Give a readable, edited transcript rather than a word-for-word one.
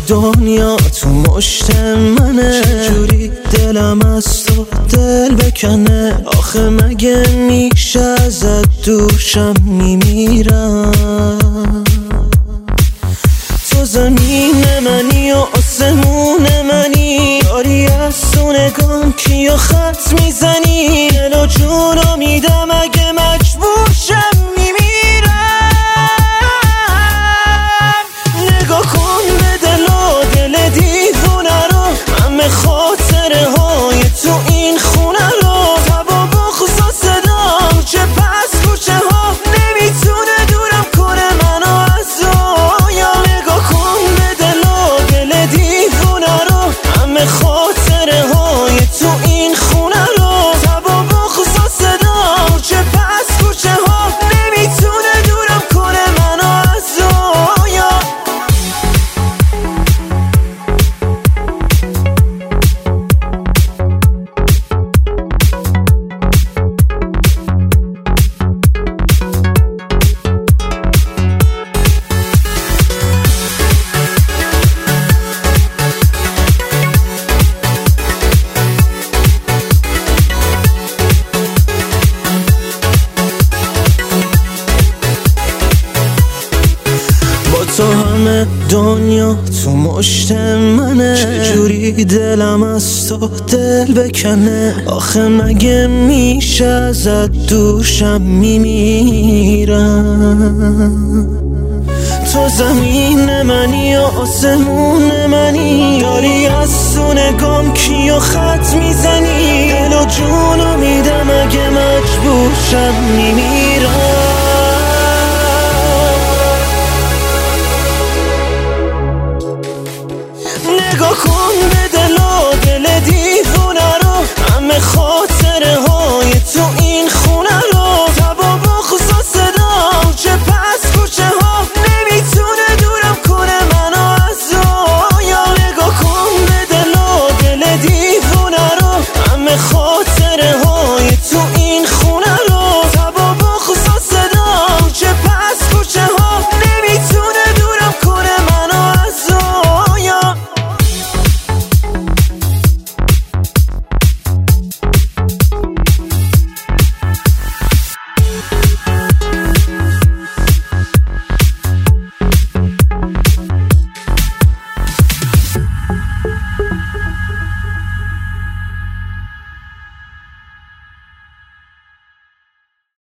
دنیا تو مشت منه، چجوری دلم از تو دل بکنه؟ آخه مگه میشه ازت دورشم میمیرم؟ تو زمین منی و آسمون منی، داری از تو نگام کیو خط میزنی؟ دل و جونو میدم اگه مجبور شم میمیرم. نگاه کن به دل و دل دیوونه رو، همه خاطره های تو این خونه رو، تب و بغض و صدام چه پس کوچه ها نمیتونه دورم کنه منو از رویا. نگاه کن به دل و دل دیوونه رو، همه خاطره های تو این خونه رو، تب و بغض و صدام چه پس کوچه ها نمیتونه دورم کنه منو از رویا. تو همه دنیا تو مشت منه، چجوری دلم از تو دل بکنه؟ آخه مگه میشه ازت دورشم میمیرم؟ تو زمین منی و آسمون منی، داری از تو نگام کیو خط میزنی؟ دل و جونو میدم اگه مجبور شم میمیرم. نگاه کن به دل و دل دیوونه رو، همه خاطره